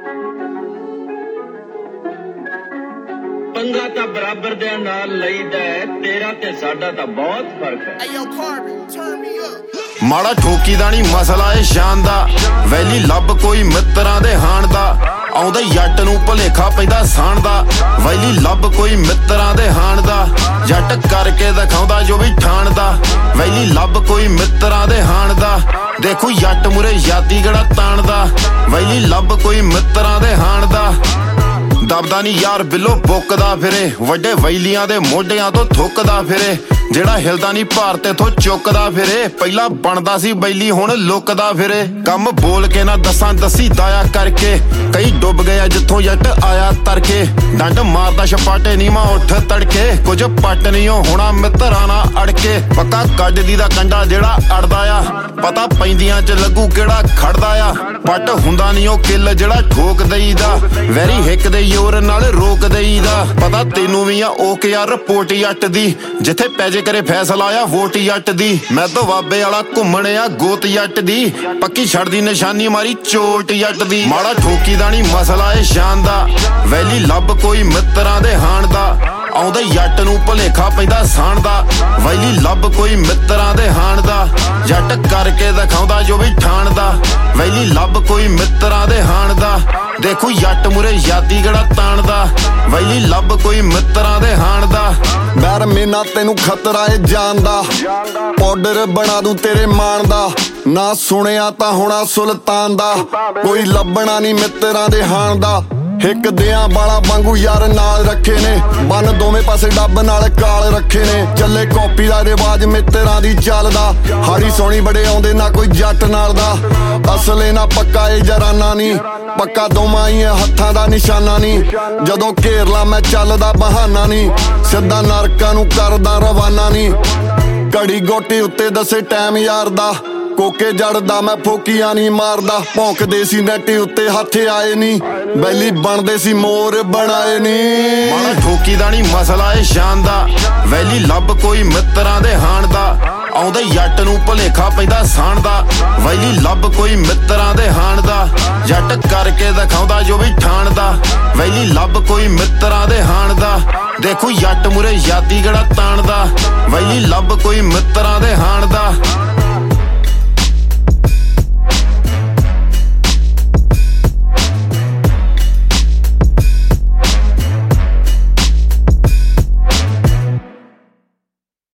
पंगा तां बराबर दे नाल लईदा है, तेरा ते साडा तां बहुत फर्क है। माड़ा ठोकी दा नी मसला ए शान दा, वैली लभ कोई मित्रां दे हाण दा। आउंदे जट नूं भुलेखा पैंदा साण दा, वैली लभ कोई मित्रां दे हाण दा। जट करके दिखाउंदा जो भी ठाण दा, वैली लभ कोई मित्रां दे हाण दा। देखो जट मुरे यादी गड़ा ताण दा, वैली लभ कोई मित्रां दे हाण दा। दबदा नी यार बिलो बुकदा फिरे, वड्डे वैलियां दे मोढियां तो थुकदा फिरे। जेड़ा हिलदा नी भार तेथों चुकदा फिरे, पहला बनदा सी बैली हुण लुकदा फिरे। कम बोल के ना दसां दसी दाया करके, कई डुब गया जिथों जट आया तरके। डंड मारदा छपाटे नी मां उठ तड़के, कुछ पट नी होना मित्तरां ना अड़के। पक्का कड्ड दी दा कंडा जेड़ा अड़दा आ, पता पैंदियां च लगू केड़ा खड़दा आ। पट हुंदा नी ओ किल जेड़ा ठोक देईदा, वैरी हिक दे जोर नाल रोक देईदा। पता तैनूं वी आ ओक यार रिपोर्ट जट दी, जिथे पैजे करे फैसला आ वोट जट दी। मैं तो बाबे वाला घुम्मण आ गोत जट दी, पक्की छड़दी निशानी मारी चोट जट दी। माड़ा ठोकी दा नी मसला ए शान दा, वैली लभ कोई मित्रां दे हाण दा। आउंदे जट नूं भुलेखा पैंदा साण दा, वैली लभ कोई मित्रां दे हाण दा। जट करके दिखाउंदा जो भी ठाण दा, वैली लभ कोई मित्रां दे हाण दा। देखो जट मुरे यादी गड़ा ताण दा, वैली लभ कोई मित्रां दे हाण दा। डर मेना तेनू खतरा ए जान दा, पाउडर बना दूं तेरे मान दा। ना सुनिया तां होना सुल्तान दा, कोई लभना नी मित्रां दे हाण दा। हिक दियां बाला वांगू यार नाल रखे ने, बन दोवें पासे डब नाल काल रखे ने। चले कॉपी दा रिवाज मित्रां दी चलदा, हाड़ी सोनी बड़े आउंदे ना कोई जट नाल दा। असले ना पक्का ए जराना नी, पक्का दोवां ही हत्थां दा निशाना नी। जदों घेर ला मैं चलदा बहाना नी, सिद्धा नरकां नूं करदा रवाना नी। घड़ी गोटी उत्ते दसे टाइम यार दा, कोके जड़दा मैं फोकियां नी मारदा। भौंकदे सी नैटी उत्ते हत्थ आए नी, बैली बनदे सी मोर बनाए नी। माड़ा ठोकी दा नी मसला ए शान दा, वैली लभ कोई मित्रां दे हाण दा। आउंदे जट नूं भुलेखा पैंदा साण दा, वैली लभ कोई मित्रां दे हाण दा। जट करके दिखाउंदा जो भी ठाण दा, वैली लभ कोई मित्रां दे हाण दा। देखो जट मुरे यादी गड़ा ताण दा, वैली लभ कोई मित्रां दे हाण